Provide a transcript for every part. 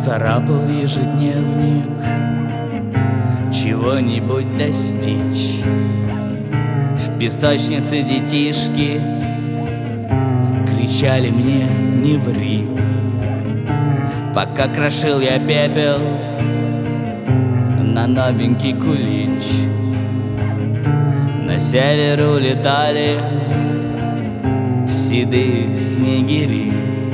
Нацарапал ежедневник чего-нибудь достичь. В песочнице детишки кричали мне: не ври. Пока крошил я пепел на новенький кулич, на север улетали седые снегири.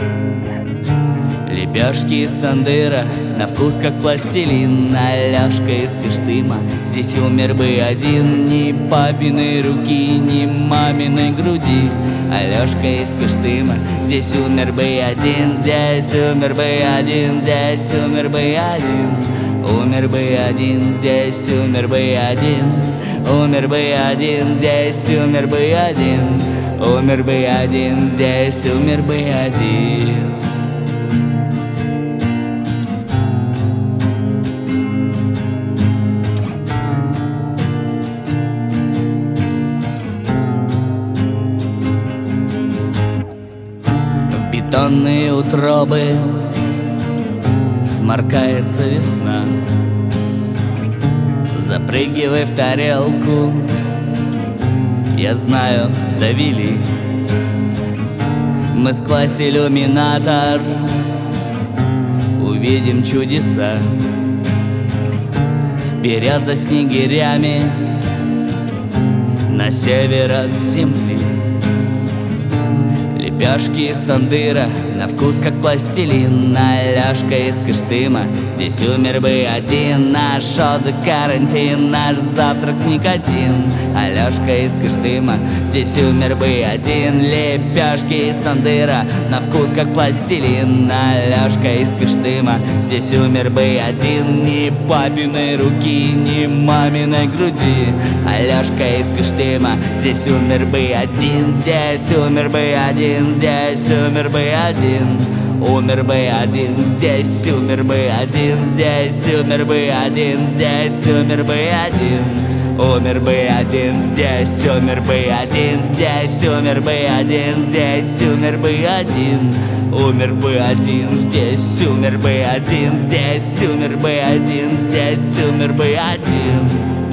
Лепешки из тандыра на вкус как пластилин, Алёшка из Кыштыма здесь умер бы один. Ни папиной руки, ни маминой груди. Алёшка из Кыштыма здесь умер бы один. Здесь умер бы один, здесь умер бы один. Умер бы один, здесь умер бы один. Умер бы один, здесь умер бы один. Умер бы один, здесь умер бы один. В бетонные утробы сморкается весна. Запрыгивай в тарелку, я знаю, довели. Мы сквозь иллюминатор увидим чудеса. Вперед за снегирями на север от земли. Лепешки из тандыра на вкус как пластилин. Алёшка из Кыштыма здесь умер бы один. Наш отдых карантин, наш завтрак никотин. Алёшка из Кыштыма здесь умер бы один. Лепешки из тандыра на вкус как пластилин. Алёшка из Кыштыма здесь умер бы один. Ни папиной руки, ни маминой груди. Алёшка из Кыштыма здесь умер бы один. Здесь умер бы один. Здесь умер бы один. Умер бы один. Здесь умер бы один. Здесь умер бы один. Здесь умер бы один. Умер бы один. Здесь умер бы один. Здесь умер бы один. Здесь умер бы один. Умер бы один. Здесь умер бы один. Здесь умер бы один. Здесь умер бы один.